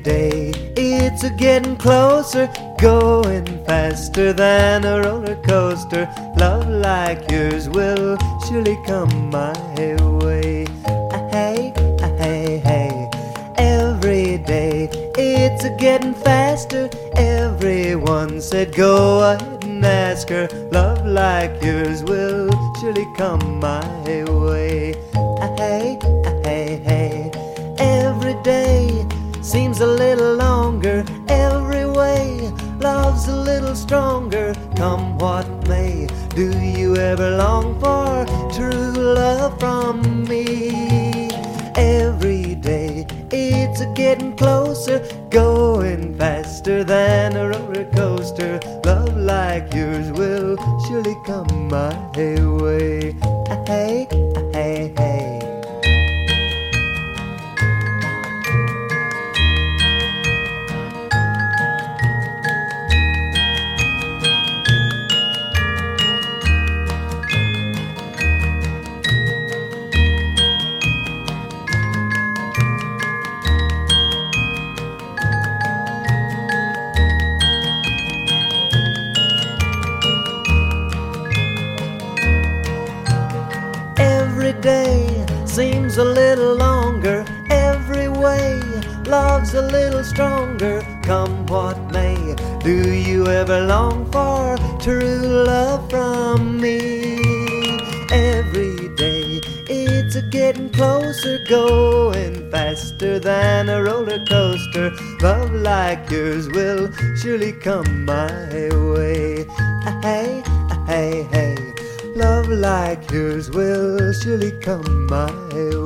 day it's a getting closer, going faster than a roller coaster. Love like yours will surely come my way. Hey, hey, hey. Every day it's a getting faster. Everyone said go ahead and ask her. Love like yours will surely come my way. Hey, hey, hey. Every day seems a little longer. Every way love's a little stronger. Come what may, do you ever long for true love from me? Every day it's a getting closer, going faster than a roller coaster. Love like yours will surely come my way. Hey, hey, hey. Every day seems a little longer. Every way love's a little stronger. Come what may, do you ever long for true love from me? Every day it's a getting closer, going faster than a roller coaster. Love like yours will surely come my way. Hey, hey, hey. Love like yours will surely come my way.